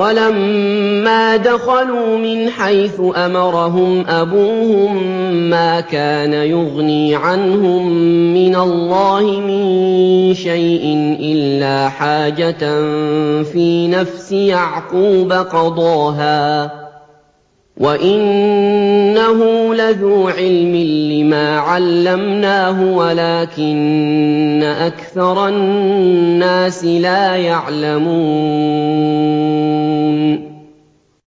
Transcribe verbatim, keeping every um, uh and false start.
وَلَمَّا دَخَلُوا مِنْ حَيْثُ أَمَرَهُمْ أَبُوهُم مَّا كَانَ يُغْنِي عَنْهُم مِّنَ اللَّهِ مِن شَيْءٍ إِلَّا حَاجَةً فِي نَفْسِ يَعْقُوبَ قَضَاهَا ۚ وَإِنَّهُ لَذُو عِلْمٍ لِّمَا عَلَّمْنَاهُ وَلَٰكِنَّ أَكْثَرَ النَّاسِ لَا يَعْلَمُونَ